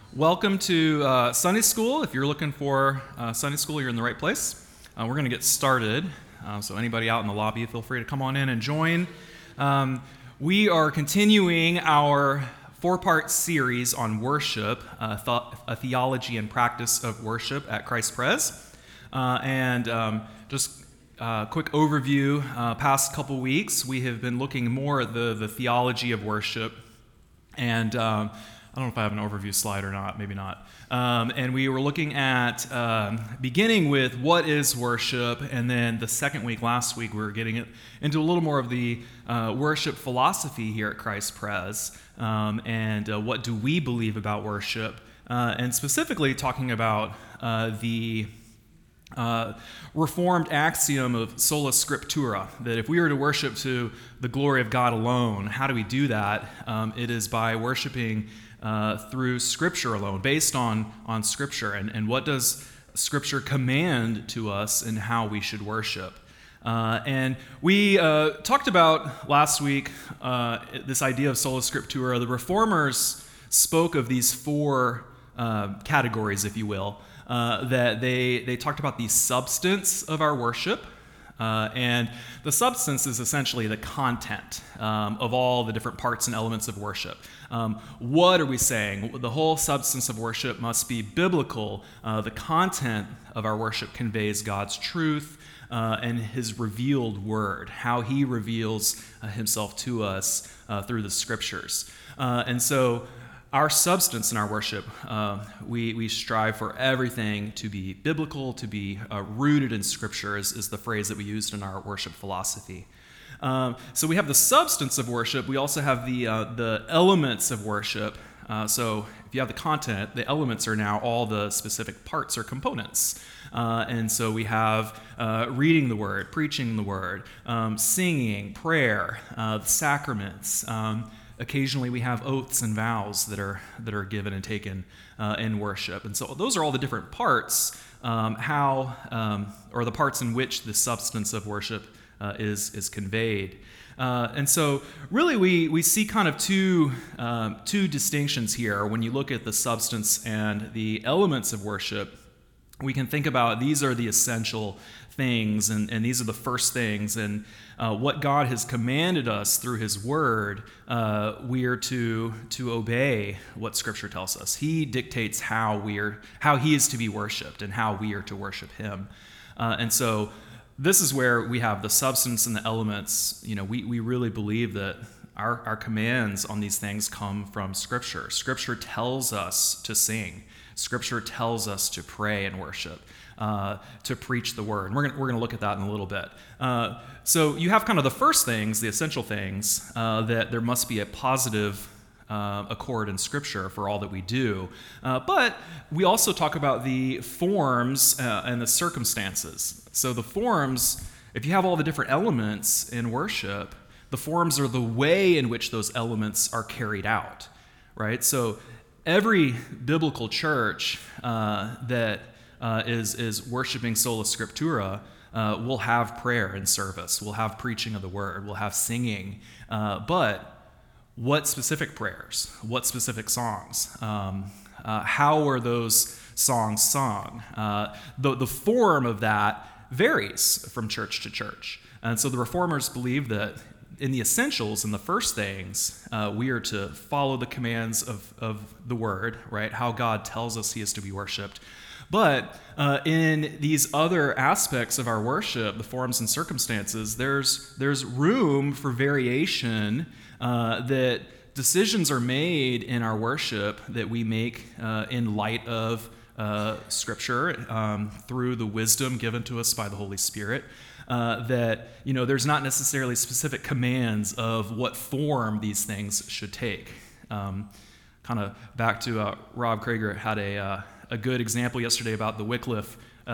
Welcome to Sunday School. If you're looking for Sunday School, you're in the right place. We're going to get started. So anybody out in the lobby, feel free to come on in and join. We are continuing our four-part series on worship, a theology and practice of worship at Christ Pres. Just a quick overview, past couple weeks, we have been looking more at the theology of worship. And I don't know if I have an overview slide or not, maybe not. And we were looking at beginning with what is worship, and then the second week, last week, we were getting into a little more of the worship philosophy here at Christ Pres, and what do we believe about worship, and specifically talking about the Reformed axiom of sola scriptura, that if we were to worship to the glory of God alone, how do we do that? It is by worshiping through Scripture alone, based on Scripture, and what does Scripture command to us in how we should worship. And we talked about last week this idea of sola scriptura. The Reformers spoke of these four categories, if you will, that they talked about the substance of our worship, and the substance is essentially the content of all the different parts and elements of worship. What are we saying? The whole substance of worship must be biblical. The content of our worship conveys God's truth and His revealed word, how He reveals Himself to us through the Scriptures. And so our substance in our worship, we strive for everything to be biblical, to be rooted in Scripture, is the phrase that we used in our worship philosophy. So we have the substance of worship. We also have the elements of worship. So if you have the content, the elements are now all the specific parts or components. And so we have reading the Word, preaching the Word, singing, prayer, the sacraments. Occasionally we have oaths and vows that are given and taken in worship. And so those are all the different parts, or the parts in which the substance of worship is conveyed. And so really we see kind of two distinctions here. When you look at the substance and the elements of worship, we can think about these are the essential things, and these are the first things, and what God has commanded us through His Word, we are to obey what Scripture tells us. He dictates how He is to be worshipped and how we are to worship Him. And so this is where we have the substance and the elements. You know, we really believe that our commands on these things come from Scripture. Scripture tells us to sing. Scripture tells us to pray and worship, to preach the word. And we're going to look at that in a little bit. So you have kind of the first things, the essential things, that there must be a positive accord in Scripture for all that we do. But we also talk about the forms and the circumstances. So the forms, if you have all the different elements in worship, the forms are the way in which those elements are carried out, right? So every biblical church that is worshiping sola scriptura will have prayer and service, will have preaching of the word, will have singing. But what specific prayers? What specific songs? How are those songs sung? The form of that varies from church to church. And so the Reformers believe that in the essentials, in the first things, we are to follow the commands of the Word, right? How God tells us He is to be worshipped. But in these other aspects of our worship, the forms and circumstances, there's room for variation, that decisions are made in our worship that we make in light of Scripture, through the wisdom given to us by the Holy Spirit. That, there's not necessarily specific commands of what form these things should take. Kind of back to Rob Krager had a good example yesterday about the Wycliffe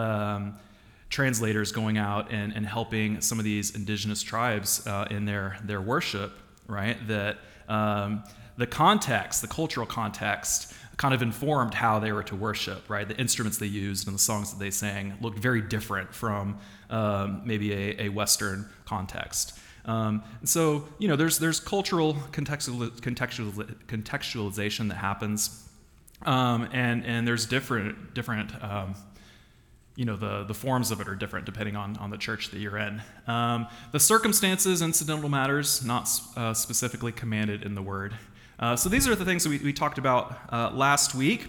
translators going out and helping some of these indigenous tribes in their worship, right? That the context, the cultural context, kind of informed how they were to worship, right? The instruments they used and the songs that they sang looked very different from maybe a Western context. So, there's cultural contextualization that happens And there's different the forms of it are different depending on the church that you're in. The circumstances, incidental matters, not specifically commanded in the Word. So these are the things that we talked about last week.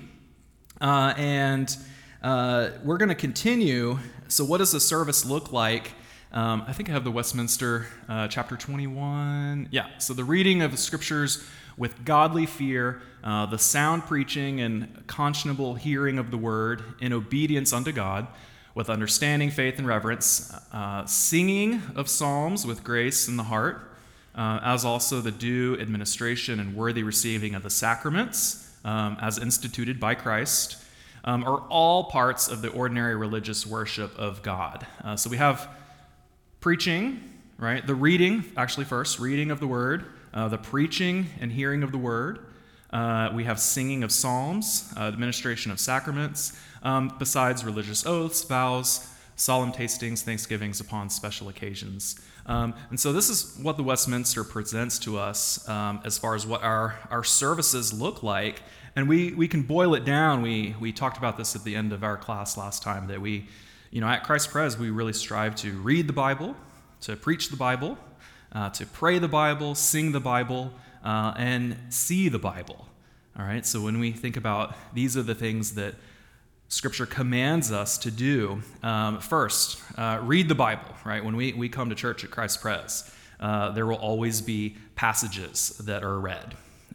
And we're going to continue. So what does the service look like? I think I have the Westminster chapter 21. Yeah, so the reading of the Scriptures with godly fear, the sound preaching and conscionable hearing of the word in obedience unto God, with understanding, faith, and reverence, singing of psalms with grace in the heart, as also the due administration and worthy receiving of the sacraments, as instituted by Christ, are all parts of the ordinary religious worship of God. So we have preaching, right? The reading, actually first, reading of the word, the preaching and hearing of the word. We have singing of psalms, administration of sacraments, besides religious oaths, vows, solemn tastings, thanksgivings upon special occasions. And so this is what the Westminster presents to us as far as what our services look like. And we can boil it down. We talked about this at the end of our class last time, that we, at Christ Pres, we really strive to read the Bible, to preach the Bible, to pray the Bible, sing the Bible, and see the Bible. All right, so when we think about these are the things that Scripture commands us to do, first, read the Bible, right? When we come to church at Christ Pres, there will always be passages that are read.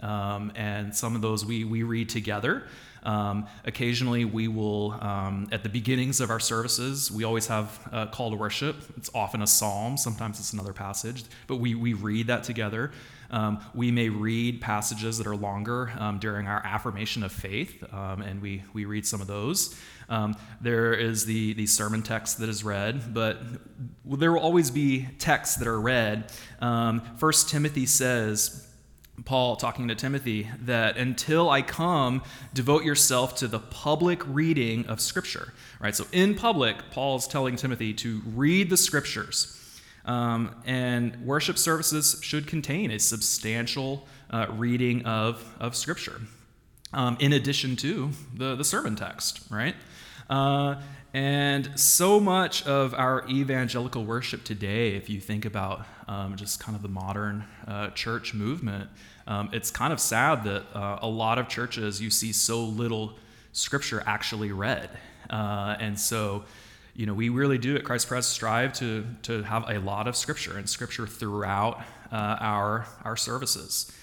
And some of those we read together. Occasionally we will, at the beginnings of our services, we always have a call to worship. It's often a psalm, sometimes it's another passage, but we read that together. We may read passages that are longer during our affirmation of faith, and we read some of those. There is the sermon text that is read, but there will always be texts that are read. 1 Timothy says, Paul talking to Timothy, that until I come, devote yourself to the public reading of Scripture. Right? So in public, Paul's telling Timothy to read the Scriptures. And worship services should contain a substantial reading of Scripture, in addition to the sermon text, right? And so much of our evangelical worship today, if you think about just kind of the modern church movement, it's kind of sad that a lot of churches, you see so little Scripture actually read. And so, we really do at Christ Pres strive to have a lot of Scripture and Scripture throughout our services.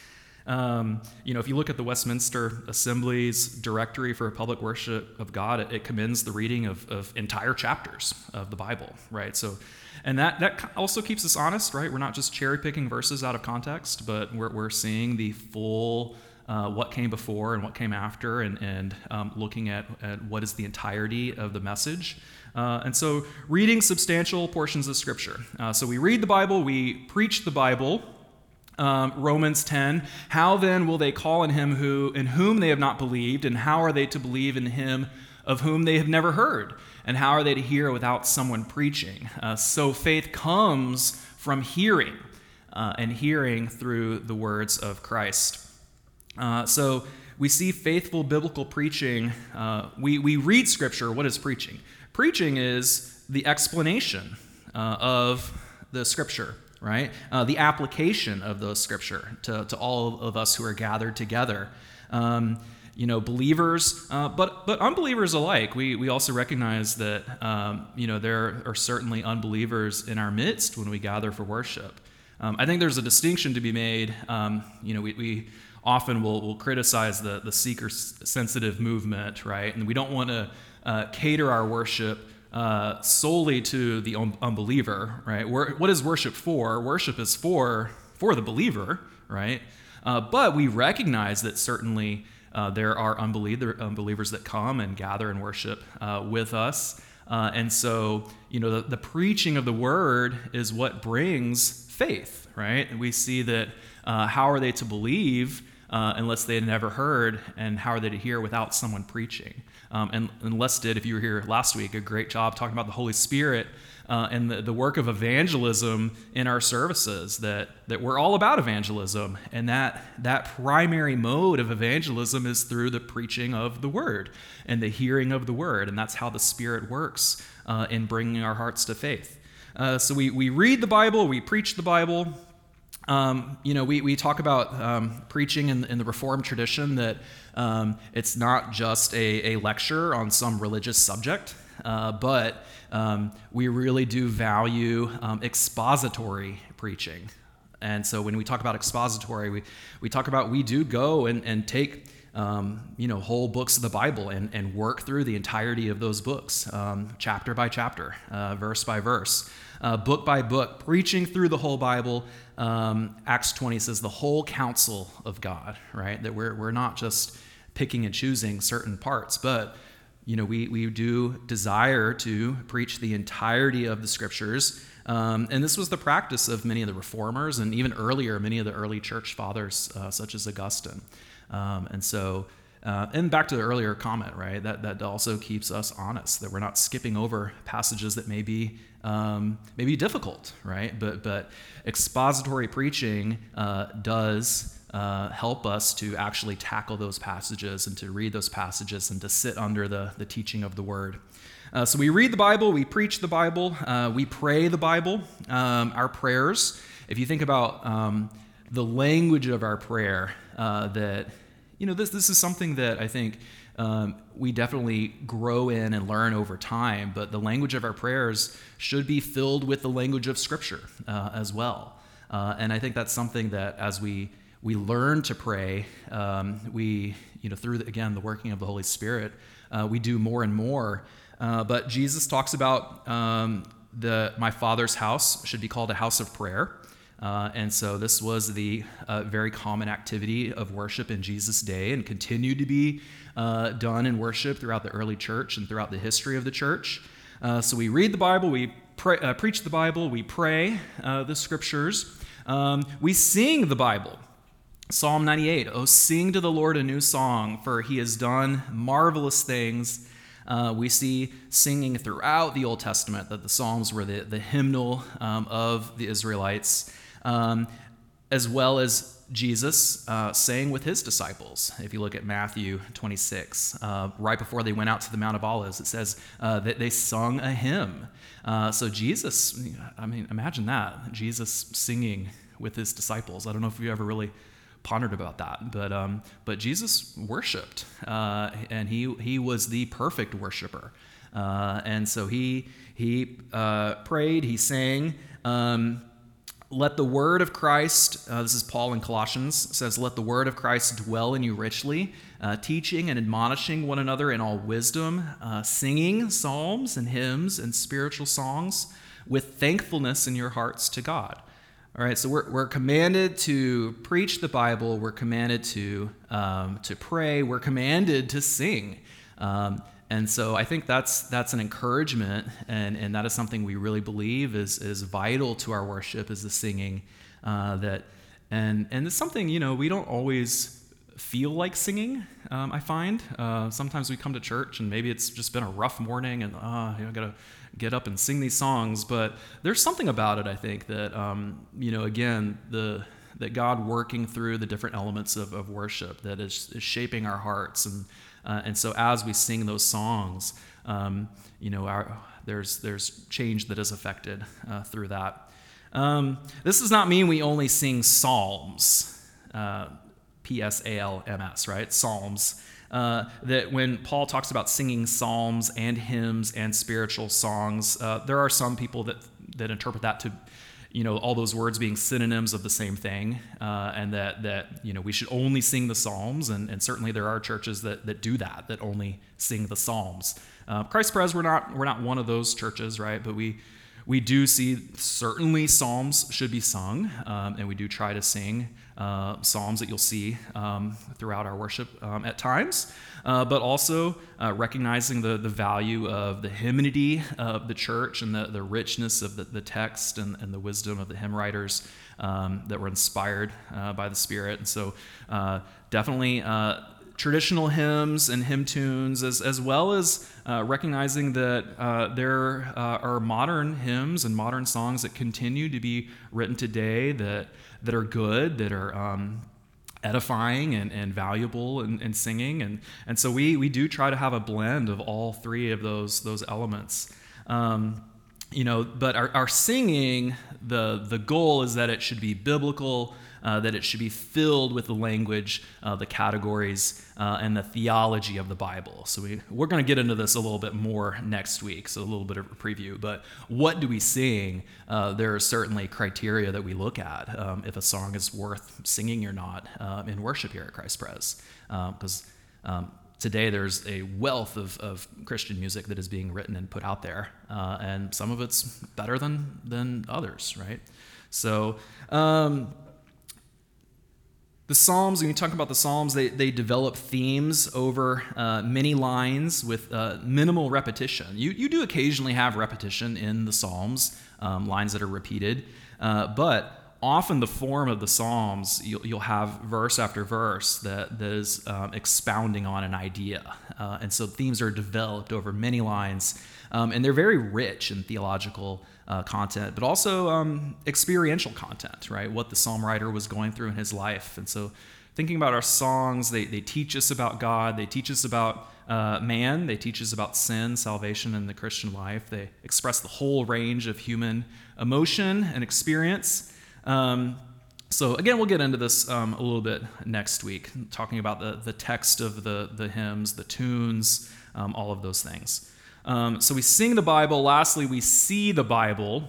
If you look at the Westminster Assembly's Directory for Public Worship of God, it commends the reading of entire chapters of the Bible, right? So, and that also keeps us honest, right? We're not just cherry-picking verses out of context, but we're seeing the full what came before and what came after, and looking at what is the entirety of the message. And so reading substantial portions of Scripture. So we read the Bible, we preach the Bible. Romans 10, how then will they call on him in whom they have not believed, and how are they to believe in him of whom they have never heard? And how are they to hear without someone preaching? So faith comes from hearing, and hearing through the words of Christ. So we see faithful biblical preaching. We read Scripture. What is preaching? Preaching is the explanation of the Scripture, right? The application of those Scripture to all of us who are gathered together. Believers, but unbelievers alike. We also recognize that, there are certainly unbelievers in our midst when we gather for worship. I think there's a distinction to be made. We often will criticize the seeker-sensitive movement, right? And we don't want to cater our worship solely to the unbeliever, right? What is worship for? Worship is for the believer, right? But we recognize that certainly there are unbelievers that come and gather and worship with us. And so, the preaching of the word is what brings faith, right? And we see that how are they to believe unless they had never heard, and how are they to hear without someone preaching? And Les did, if you were here last week, a great job talking about the Holy Spirit and the work of evangelism in our services, that we're all about evangelism, and that primary mode of evangelism is through the preaching of the Word and the hearing of the Word, and that's how the Spirit works in bringing our hearts to faith. So we read the Bible, we preach the Bible. We talk about preaching in the Reformed tradition, that it's not just a lecture on some religious subject, but we really do value expository preaching. And so when we talk about expository, we talk about, we do go and take whole books of the Bible and work through the entirety of those books, chapter by chapter, verse by verse, book by book, preaching through the whole Bible. Acts 20 says the whole counsel of God, right? That we're not just picking and choosing certain parts, but we do desire to preach the entirety of the Scriptures. And this was the practice of many of the Reformers, and even earlier, many of the early church fathers, such as Augustine. And back to the earlier comment, right? That also keeps us honest, that we're not skipping over passages that may be difficult, right? But expository preaching does help us to actually tackle those passages and to read those passages and to sit under the teaching of the Word. So we read the Bible, we preach the Bible, we pray the Bible. Our prayers, if you think about the language of our prayer, this is something that I think we definitely grow in and learn over time, but the language of our prayers should be filled with the language of Scripture as well. And I think that's something that as we learn to pray, through, the working of the Holy Spirit, we do more and more. But Jesus talks about my Father's house should be called a house of prayer. And so this was the very common activity of worship in Jesus' day, and continued to be done in worship throughout the early church and throughout the history of the church. So we read the Bible, we preach the Bible, we pray the Scriptures, we sing the Bible. Psalm 98, "Oh, sing to the Lord a new song, for he has done marvelous things." We see singing throughout the Old Testament, that the Psalms were the hymnal of the Israelites, as well as Jesus sang with his disciples. If you look at Matthew 26, right before they went out to the Mount of Olives, it says that they sung a hymn. So Jesus, imagine that, Jesus singing with his disciples. I don't know if you ever really pondered about that, but Jesus worshiped, and he was the perfect worshiper, and so he prayed, he sang. Let the word of Christ, this is Paul in Colossians, says, "Let the word of Christ dwell in you richly, teaching and admonishing one another in all wisdom, singing psalms and hymns and spiritual songs with thankfulness in your hearts to God." All right, so we're commanded to preach the Bible. We're commanded to pray. We're commanded to sing. And so I think that's an encouragement, and that is something we really believe is vital to our worship, is the singing. And it's something, we don't always feel like singing, I find. Sometimes we come to church and maybe it's just been a rough morning and I got to get up and sing these songs. But there's something about it, I think, that, again, that God working through the different elements of worship that is shaping our hearts. And so as we sing those songs, there's change that is affected through that. This does not mean we only sing psalms, Psalms, right? Psalms. That when Paul talks about singing psalms and hymns and spiritual songs, there are some people that interpret that to, all those words being synonyms of the same thing, and that we should only sing the psalms, and certainly there are churches that do that only sing the psalms. Christ Pres, we're not one of those churches, right? But we do see certainly psalms should be sung, and we do try to sing psalms that you'll see throughout our worship at times, but also recognizing the value of the hymnody of the church and the richness of the text and the wisdom of the hymn writers. that were inspired by the Spirit. And so definitely traditional hymns and hymn tunes, as well as recognizing that there are modern hymns and modern songs that continue to be written today that are good, that are edifying and valuable in singing. And so we do try to have a blend of all three of those elements. But our singing, the goal is that it should be biblical, that it should be filled with the language, the categories, and the theology of the Bible. So we're going to get into this a little bit more next week, so a little bit of a preview. But what do we sing? There are certainly criteria that we look at if a song is worth singing or not in worship here at Christ Pres. Because today there's a wealth of Christian music that is being written and put out there, and some of it's better than others, right? So the Psalms, when you talk about the Psalms, they develop themes over many lines with minimal repetition. You do occasionally have repetition in the Psalms, lines that are repeated, but often the form of the Psalms, you'll have verse after verse that is expounding on an idea. And so themes are developed over many lines, and they're very rich in theological content, but also experiential content, right? What the psalm writer was going through in his life. And so thinking about our songs, they teach us about God, they teach us about man, they teach us about sin, salvation, and the Christian life. They express the whole range of human emotion and experience. So again, we'll get into this a little bit next week, talking about the text of the hymns, the tunes, all of those things. So we sing the Bible. Lastly, we see the Bible.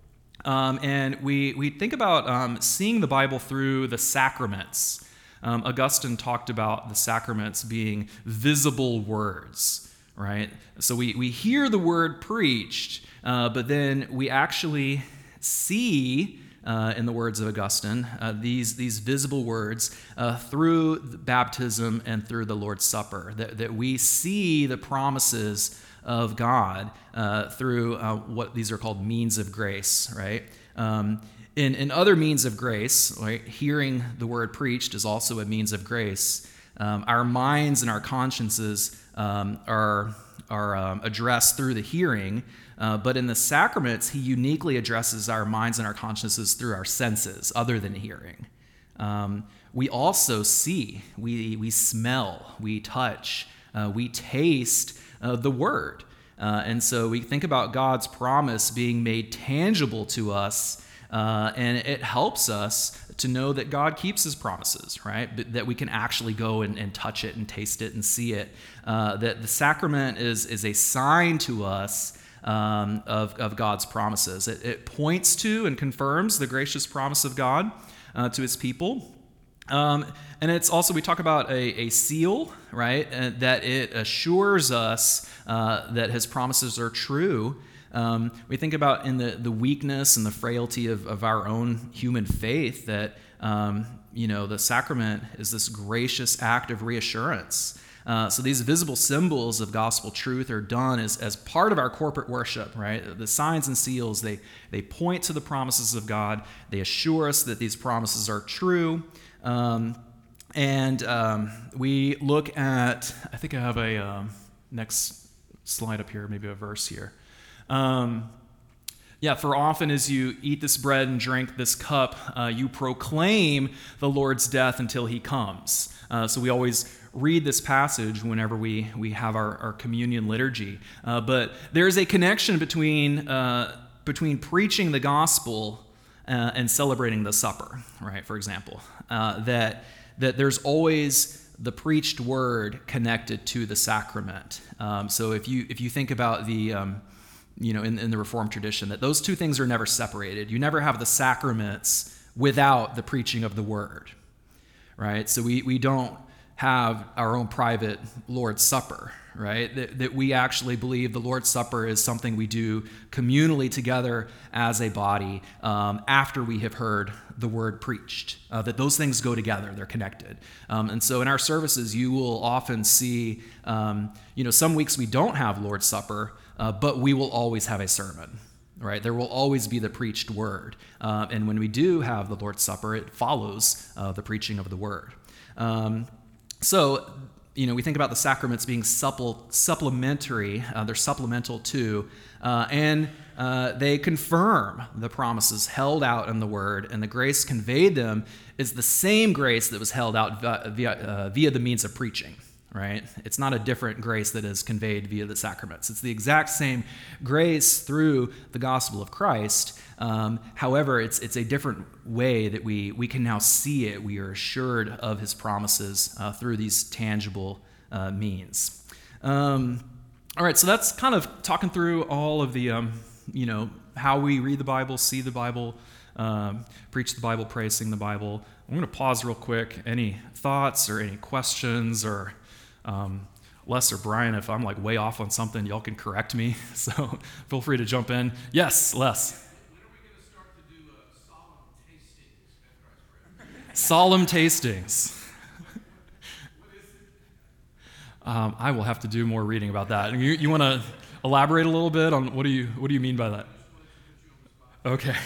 And we think about seeing the Bible through the sacraments. Augustine talked about the sacraments being visible words, right? So we hear the word preached, but then we actually see, in the words of Augustine, these visible words through baptism and through the Lord's Supper, that we see the promises of God through what these are called means of grace, right? In other means of grace, right, hearing the word preached is also a means of grace. Our minds and our consciences are addressed through the hearing, but in the sacraments, he uniquely addresses our minds and our consciences through our senses, other than hearing. We also see, we smell, we touch, we taste the word. And so we think about God's promise being made tangible to us, and it helps us to know that God keeps his promises, right? That we can actually go and touch it and taste it and see it. That the sacrament is a sign to us of God's promises. It points to and confirms the gracious promise of God to his people. And it's also, we talk about a seal, right? That it assures us that his promises are true. We think about in the weakness and the frailty of our own human faith that, the sacrament is this gracious act of reassurance. So these visible symbols of gospel truth are done as part of our corporate worship, right? The signs and seals, they point to the promises of God. They assure us that these promises are true. We look at, I think I have a next slide up here, maybe a verse here. For often as you eat this bread and drink this cup, you proclaim the Lord's death until he comes. So we always read this passage whenever we have our communion liturgy. But there's a connection between preaching the gospel and celebrating the supper, right? For example, that there's always the preached word connected to the sacrament. So if you think about the in the Reformed tradition, that those two things are never separated. You never have the sacraments without the preaching of the word, right? So we don't have our own private Lord's Supper, right? That we actually believe the Lord's Supper is something we do communally together as a body after we have heard the word preached, that those things go together, they're connected. And so in our services, you will often see, some weeks we don't have Lord's Supper, but we will always have a sermon, right? There will always be the preached word. And when we do have the Lord's Supper, it follows the preaching of the word. So, we think about the sacraments being supplementary. They're supplemental to, and they confirm the promises held out in the word, and the grace conveyed them is the same grace that was held out via the means of preaching. Right? It's not a different grace that is conveyed via the sacraments. It's the exact same grace through the gospel of Christ. However, it's a different way that we can now see it. We are assured of his promises through these tangible means. All right, so that's kind of talking through all of the, how we read the Bible, see the Bible, preach the Bible, pray, sing the Bible. I'm going to pause real quick. Any thoughts or any questions or Les or Brian, if I'm like way off on something, y'all can correct me. So feel free to jump in. Yes, Les. When are we going to start to do Solemn solemn tastings at Christ Prayer? tastings. What is it? I will have to do more reading about that. You want to elaborate a little bit on what do you mean by that? Okay.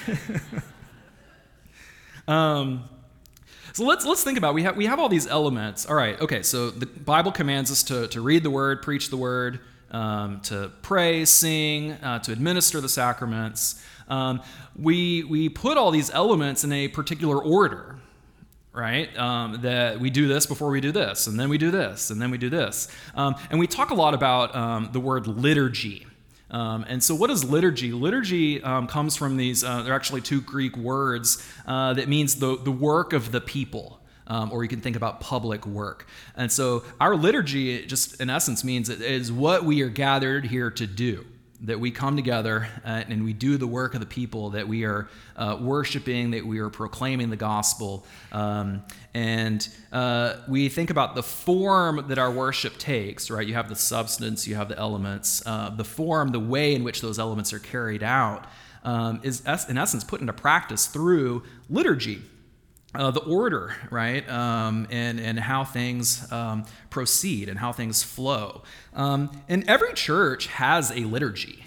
So let's think about it. We have all these elements. All right. Okay. So the Bible commands us to read the word, preach the word, to pray, sing, to administer the sacraments. We put all these elements in a particular order, right? That we do this before we do this, and then we do this, and then we do this. And we talk a lot about the word liturgy. And so what is liturgy? Liturgy comes from these, there are actually two Greek words that means the work of the people, or you can think about public work. And so our liturgy, just in essence, means it is what we are gathered here to do, that we come together and we do the work of the people, that we are worshiping, that we are proclaiming the gospel. And we think about the form that our worship takes, right? You have the substance, you have the elements. The form, the way in which those elements are carried out is, in essence, put into practice through liturgy. The order, right, and how things proceed and how things flow. And every church has a liturgy.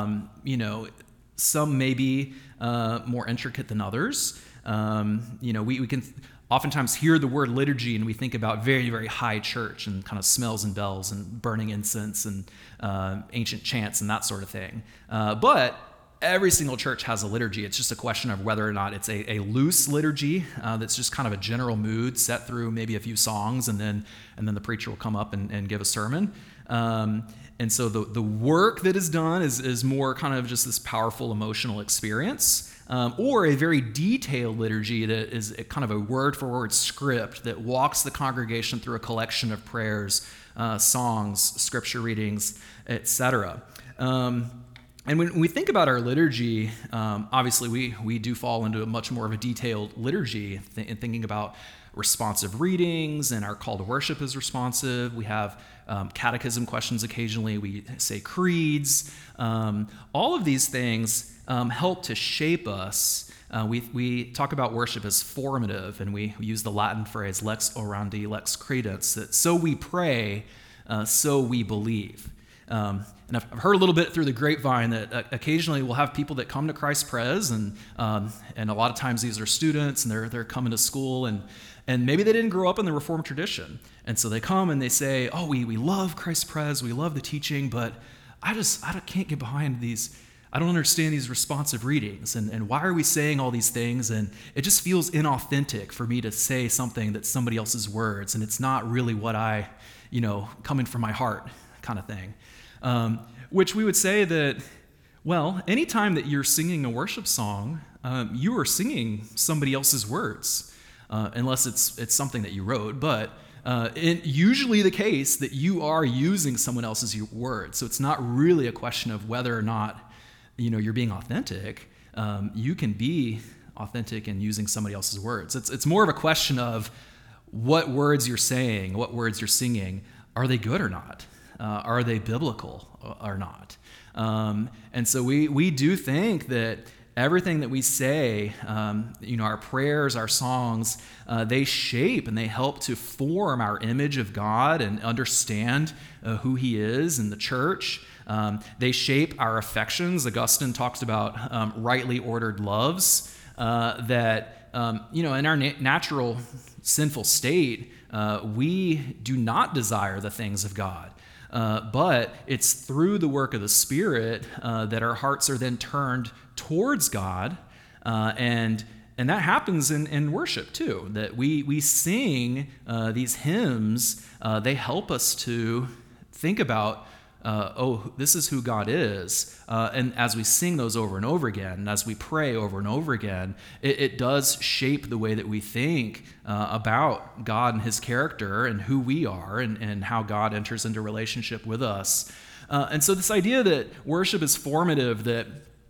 Some may be more intricate than others. We can oftentimes hear the word liturgy and we think about very, very high church and kind of smells and bells and burning incense and ancient chants and that sort of thing. But every single church has a liturgy. It's just a question of whether or not it's a loose liturgy that's just kind of a general mood set through maybe a few songs, and then the preacher will come up and give a sermon. And so the work that is done is more kind of just this powerful emotional experience, or a very detailed liturgy that is a kind of a word-for-word script that walks the congregation through a collection of prayers, songs, scripture readings, etc. And when we think about our liturgy, obviously we do fall into a much more of a detailed liturgy in thinking about responsive readings, and our call to worship is responsive. We have catechism questions occasionally. We say creeds. All of these things help to shape us. We talk about worship as formative, and we use the Latin phrase lex orandi, lex credens, that so we pray, so we believe. And I've heard a little bit through the grapevine that occasionally we'll have people that come to Christ Pres, and a lot of times these are students, and they're coming to school, and maybe they didn't grow up in the Reformed tradition, and so they come and they say, "Oh, we love Christ Pres, we love the teaching, but I can't get behind these. I don't understand these responsive readings, and why are we saying all these things? And it just feels inauthentic for me to say something that's somebody else's words, and it's not really what I, coming from my heart, kind of thing." Which we would say that, well, anytime that you're singing a worship song, you are singing somebody else's words, unless it's something that you wrote. But it's usually the case that you are using someone else's words. So it's not really a question of whether or not you're being authentic. You can be authentic in using somebody else's words. It's more of a question of what words you're saying, what words you're singing. Are they good or not? Are they biblical or not? And so we do think that everything that we say, our prayers, our songs, they shape and they help to form our image of God and understand who He is in the church. They shape our affections. Augustine talks about rightly ordered loves that, in our natural sinful state, we do not desire the things of God. But it's through the work of the Spirit that our hearts are then turned towards God, and that happens in worship too. That we sing these hymns. They help us to think about, this is who God is. And as we sing those over and over again, and as we pray over and over again, it does shape the way that we think about God and his character and who we are and how God enters into relationship with us. And so this idea that worship is formative, that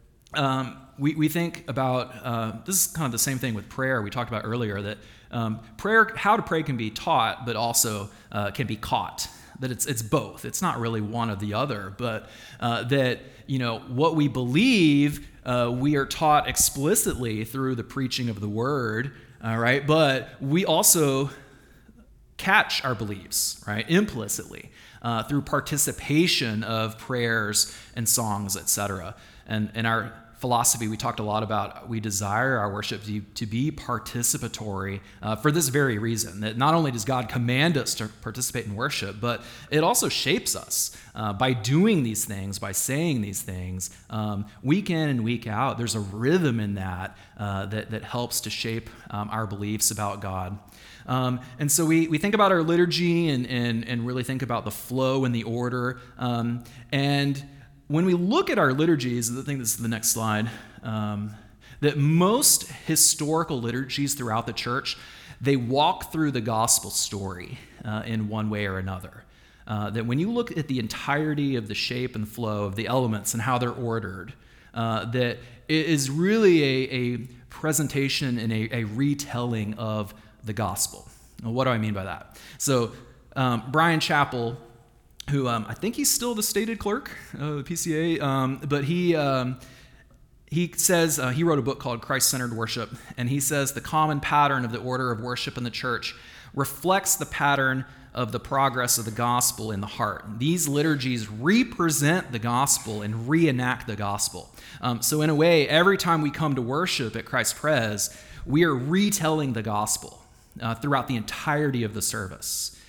we think about, this is kind of the same thing with prayer we talked about earlier, that prayer, how to pray can be taught, but also can be caught. That it's both. It's not really one or the other, but that, what we believe, we are taught explicitly through the preaching of the word, all right? But we also catch our beliefs, right, implicitly through participation of prayers and songs, etc. And in our philosophy, we talked a lot about we desire our worship to be participatory for this very reason, that not only does God command us to participate in worship, but it also shapes us by doing these things, by saying these things, week in and week out. There's a rhythm in that that helps to shape our beliefs about God. And so we think about our liturgy and really think about the flow and the order. And when we look at our liturgies, I think this is the next slide, that most historical liturgies throughout the church, they walk through the gospel story in one way or another. That when you look at the entirety of the shape and flow of the elements and how they're ordered, that it is really a presentation and a retelling of the gospel. Now, what do I mean by that? So Bryan Chapell, who I think he's still the stated clerk of the PCA, but he says, he wrote a book called Christ-Centered Worship, and he says the common pattern of the order of worship in the church reflects the pattern of the progress of the gospel in the heart. These liturgies represent the gospel and reenact the gospel. So in a way, every time we come to worship at Christ Pres, we are retelling the gospel throughout the entirety of the service.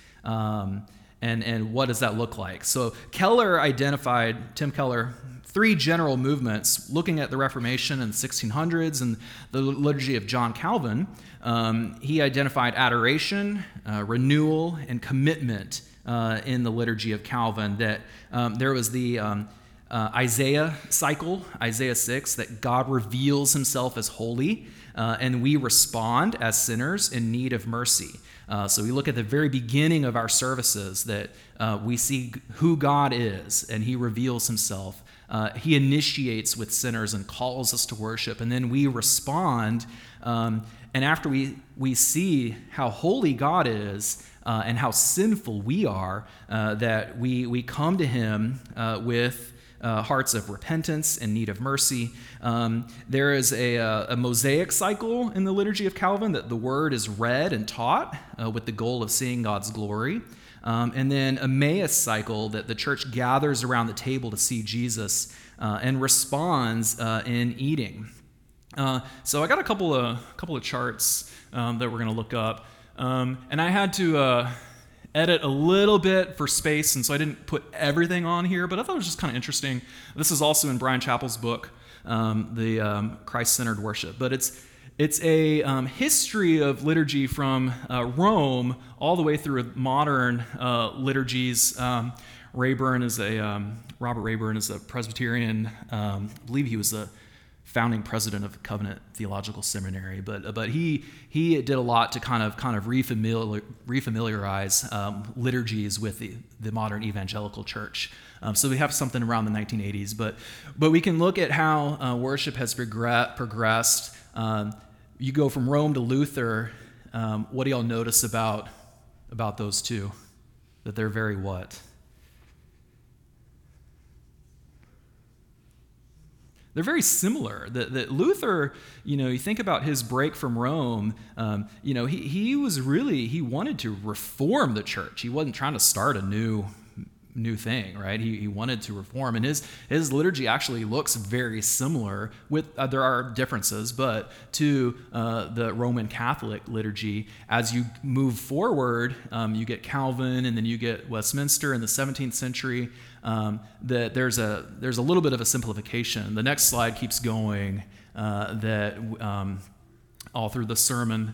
And what does that look like? So Keller identified, Tim Keller, 3 general movements looking at the Reformation in the 1600s and the liturgy of John Calvin. He identified adoration, renewal, and commitment in the liturgy of Calvin. That there was the Isaiah cycle, Isaiah 6, that God reveals himself as holy, and we respond as sinners in need of mercy. So we look at the very beginning of our services that we see who God is, and he reveals himself. He initiates with sinners and calls us to worship, and then we respond. And after we see how holy God is and how sinful we are, that we come to him with hearts of repentance and need of mercy. There is a Mosaic cycle in the liturgy of Calvin that the word is read and taught with the goal of seeing God's glory. And then a Emmaus cycle that the church gathers around the table to see Jesus and responds in eating. So I got a couple of charts that we're going to look up. And I had to edit a little bit for space, and so I didn't put everything on here, but I thought it was just kind of interesting. This is also in Bryan Chapell's book, the Christ-Centered Worship, but it's a history of liturgy from Rome all the way through modern liturgies. Robert Rayburn is a Presbyterian. I believe he was the founding president of Covenant Theological Seminary, but he did a lot to kind of refamiliarize liturgies with the modern evangelical church. So we have something around the 1980s, but we can look at how worship has progressed. You go from Rome to Luther. What do y'all notice about those two? That they're very what? They're very similar. That Luther, you think about his break from Rome, he wanted to reform the church. He wasn't trying to start a new new thing, right? He wanted to reform, and his liturgy actually looks very similar. With there are differences, but to the Roman Catholic liturgy. As you move forward, you get Calvin, and then you get Westminster in the 17th century. That there's a little bit of a simplification. The next slide keeps going. That all through the sermon.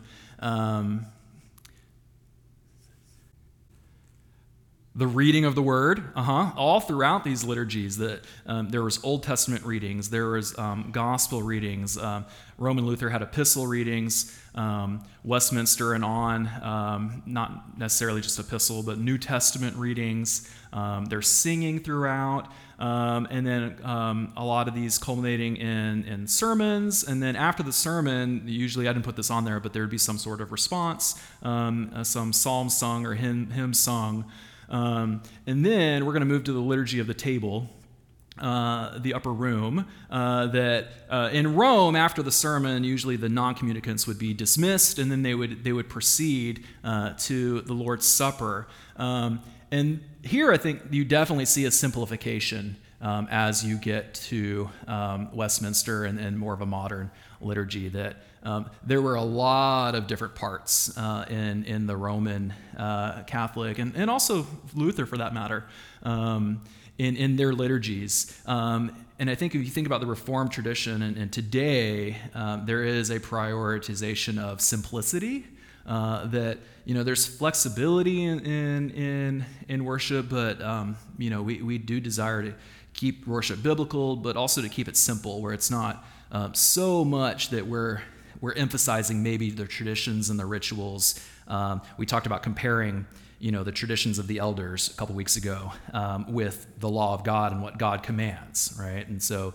The reading of the word, all throughout these liturgies. That there was Old Testament readings, there was gospel readings. Roman Luther had epistle readings. Westminster and on, not necessarily just epistle, but New Testament readings. There's singing throughout, and then a lot of these culminating in sermons. And then after the sermon, usually I didn't put this on there, but there would be some sort of response, some psalm sung or hymn sung. And then we're going to move to the liturgy of the table, the upper room, that in Rome, after the sermon, usually the non-communicants would be dismissed, and then they would proceed to the Lord's Supper. And here I think you definitely see a simplification as you get to Westminster and more of a modern liturgy, that there were a lot of different parts in the Roman Catholic and also Luther, for that matter, in their liturgies. And I think if you think about the Reformed tradition and today, there is a prioritization of simplicity. That there's flexibility in worship, but we do desire to keep worship biblical, but also to keep it simple, where it's not so much that we're emphasizing maybe the traditions and the rituals. We talked about comparing, the traditions of the elders a couple weeks ago with the law of God and what God commands, right? And so,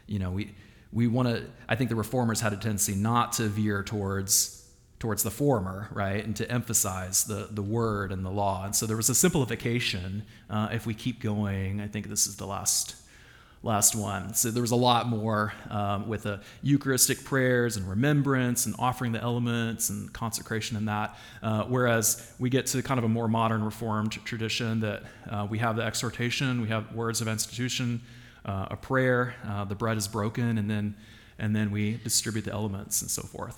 we want to. I think the Reformers had a tendency not to veer towards the former, right, and to emphasize the word and the law. And so there was a simplification. If we keep going, I think this is the last one. So there was a lot more with the Eucharistic prayers and remembrance and offering the elements and consecration and that. Whereas we get to kind of a more modern Reformed tradition that we have the exhortation, we have words of institution, a prayer, the bread is broken, and then we distribute the elements and so forth.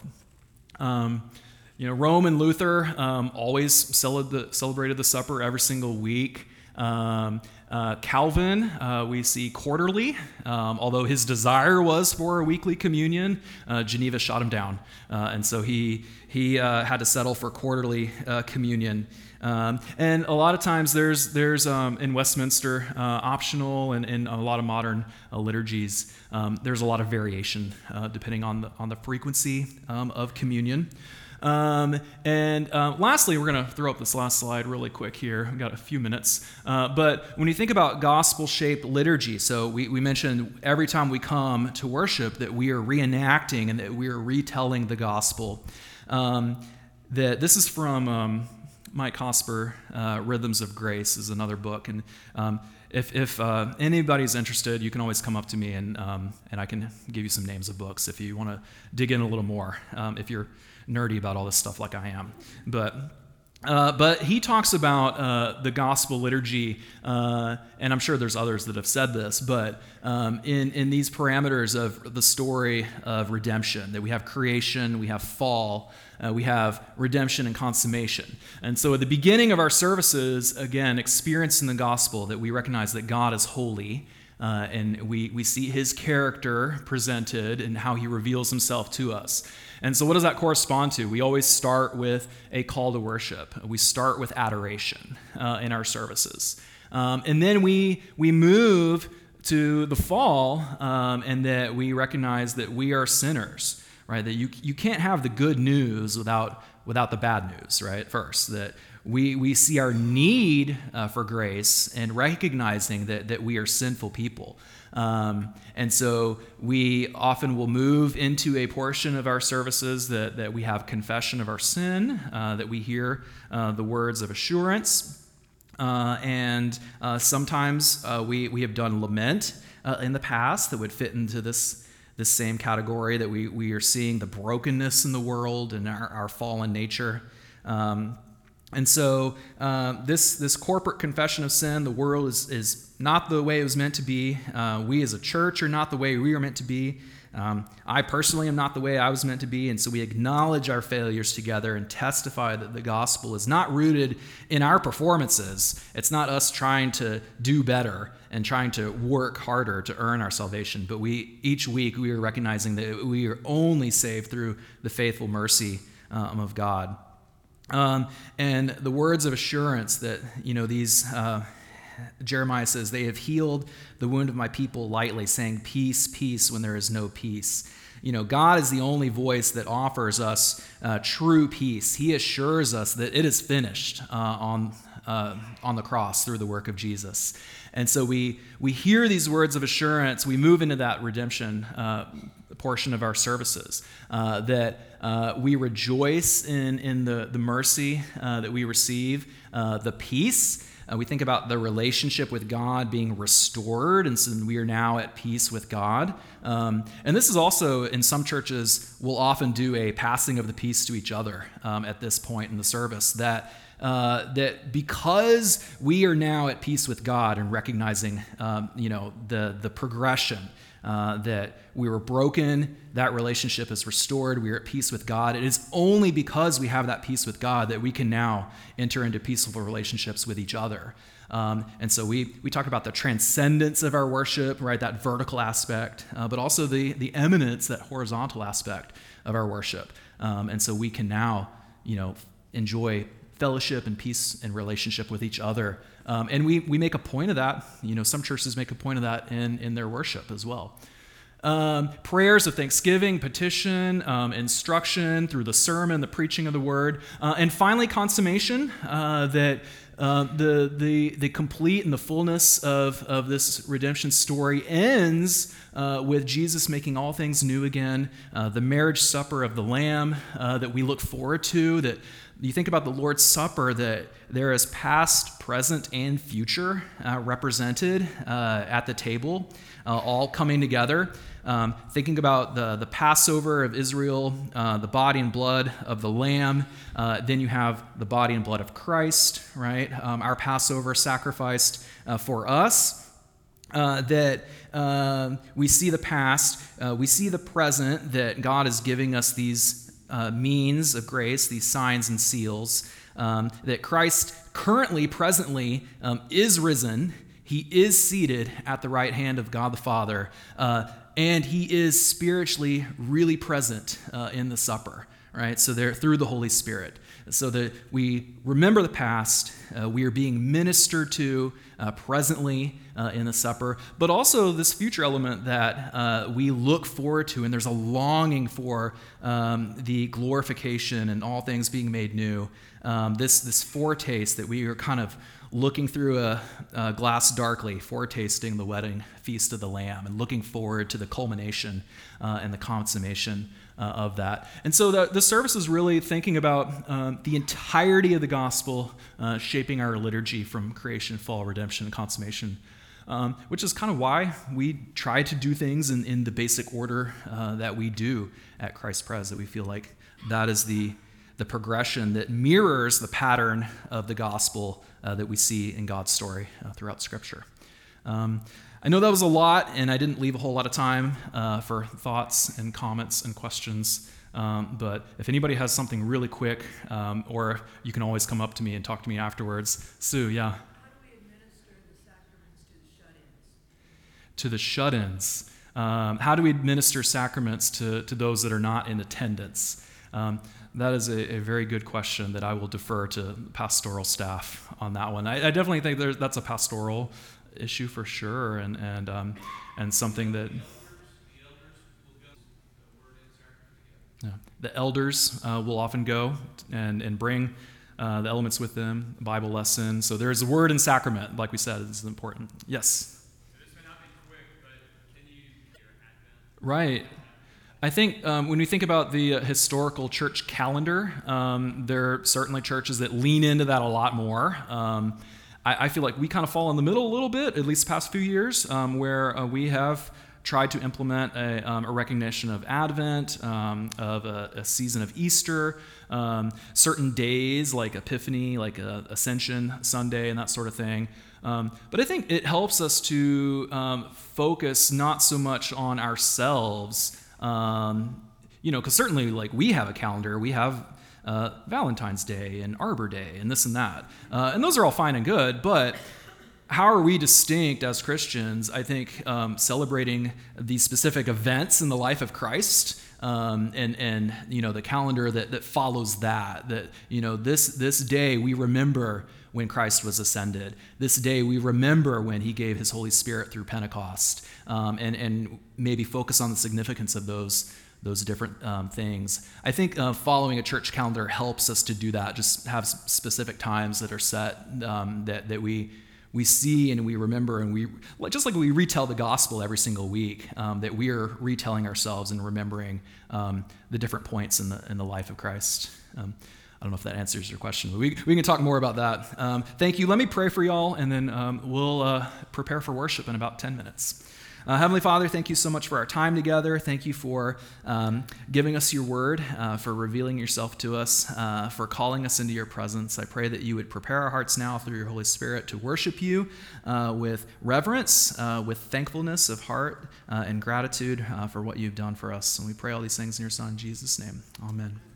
Rome and Luther always celebrated the supper every single week. Calvin, we see quarterly, although his desire was for a weekly communion. Geneva shot him down, and so he had to settle for quarterly communion. And a lot of times there's in Westminster optional, and in a lot of modern liturgies there's a lot of variation depending on the frequency of communion. And lastly, we're going to throw up this last slide really quick here. We've got a few minutes. But when you think about gospel-shaped liturgy, so we mentioned every time we come to worship that we are reenacting and that we are retelling the gospel. That this is from Mike Hosper, Rhythms of Grace is another book. And if anybody's interested, you can always come up to me and I can give you some names of books if you want to dig in a little more, if you're nerdy about all this stuff like I am. But he talks about the gospel liturgy, and I'm sure there's others that have said this, but in these parameters of the story of redemption, that we have creation, we have fall, we have redemption and consummation. And so at the beginning of our services, again, experiencing the gospel, that we recognize that God is holy, and we see his character presented and how he reveals himself to us. And so what does that correspond to? We always start with a call to worship. We start with adoration in our services. And then we move to the fall, and that we recognize that we are sinners, right? That you can't have the good news without the bad news, right? First, that we see our need for grace and recognizing that we are sinful people. And so we often will move into a portion of our services that we have confession of our sin, that we hear the words of assurance, and sometimes we have done lament in the past that would fit into this same category, that we are seeing the brokenness in the world and our fallen nature. And so this corporate confession of sin, the world is not the way it was meant to be. We as a church are not the way we are meant to be. I personally am not the way I was meant to be. And so we acknowledge our failures together and testify that the gospel is not rooted in our performances. It's not us trying to do better and trying to work harder to earn our salvation. But each week we are recognizing that we are only saved through the faithful mercy of God. And the words of assurance that, Jeremiah says, they have healed the wound of my people lightly, saying, peace, peace, when there is no peace. God is the only voice that offers us true peace. He assures us that it is finished on the cross through the work of Jesus. And so we hear these words of assurance. We move into that redemption portion of our services, that we rejoice in the mercy that we receive, the peace. We think about the relationship with God being restored, and so we are now at peace with God. And this is also, in some churches, will often do a passing of the peace to each other at this point in the service, that because we are now at peace with God and recognizing, the progression, that we were broken, that relationship is restored, we are at peace with God. It is only because we have that peace with God that we can now enter into peaceful relationships with each other. And so we talk about the transcendence of our worship, right? That vertical aspect, but also the eminence, that horizontal aspect of our worship. And so we can now, enjoy fellowship and peace and relationship with each other. And we make a point of that. Some churches make a point of that in their worship as well. Prayers of thanksgiving, petition, instruction through the sermon, the preaching of the word, and finally consummation, that the complete and the fullness of this redemption story ends with Jesus making all things new again, the marriage supper of the Lamb that we look forward to, that you think about the Lord's Supper, that there is past, present, and future represented at the table, all coming together. Thinking about the Passover of Israel, the body and blood of the Lamb, then you have the body and blood of Christ, right? Our Passover sacrificed for us. That we see the past, we see the present, that God is giving us these means of grace, these signs and seals, that Christ currently, presently, is risen. He is seated at the right hand of God the Father, and he is spiritually really present in the supper, right? So they're through the Holy Spirit. So that we remember the past, we are being ministered to presently in the supper, but also this future element that we look forward to, and there's a longing for the glorification and all things being made new. This foretaste that we are kind of looking through a glass darkly, foretasting the wedding feast of the Lamb and looking forward to the culmination and the consummation of that. And so the service is really thinking about the entirety of the gospel shaping our liturgy from creation, fall, redemption, and consummation, which is kind of why we try to do things in the basic order that we do at Christ Pres, that we feel like that is the progression that mirrors the pattern of the gospel that we see in God's story throughout Scripture. I know that was a lot, and I didn't leave a whole lot of time for thoughts and comments and questions, but if anybody has something really quick, or you can always come up to me and talk to me afterwards. Sue, yeah? How do we administer the sacraments to the shut-ins? To the shut-ins. How do we administer sacraments to those that are not in attendance? That is a very good question that I will defer to pastoral staff on that one. I definitely think that's a pastoral issue for sure, and something that the elders will often go and bring the elements with them, Bible lesson. So there's a word and sacrament, like we said, is important. Yes? This may not be quick, but can you hear Advent? Right. I think when we think about the historical church calendar, there are certainly churches that lean into that a lot more. I feel like we kind of fall in the middle a little bit, at least the past few years, where we have tried to implement a recognition of Advent, of a season of Easter, certain days like Epiphany, like Ascension Sunday, and that sort of thing. But I think it helps us to focus not so much on ourselves, because certainly like we have a calendar, we have Valentine's Day and Arbor Day and this and that, and those are all fine and good, but how are we distinct as Christians? I think celebrating these specific events in the life of Christ, and the calendar that follows that this day we remember when Christ was ascended. This day we remember when he gave his Holy Spirit through Pentecost, and maybe focus on the significance of those different things. I think following a church calendar helps us to do that, just have specific times that are set that we see and we remember, and we, just like we retell the gospel every single week, that we are retelling ourselves and remembering the different points in the life of Christ. I don't know if that answers your question, but we can talk more about that. Thank you. Let me pray for y'all, and then we'll prepare for worship in about 10 minutes. Heavenly Father, thank you so much for our time together. Thank you for giving us your word, for revealing yourself to us, for calling us into your presence. I pray that you would prepare our hearts now through your Holy Spirit to worship you with reverence, with thankfulness of heart, and gratitude for what you've done for us. And we pray all these things in your Son, Jesus' name. Amen.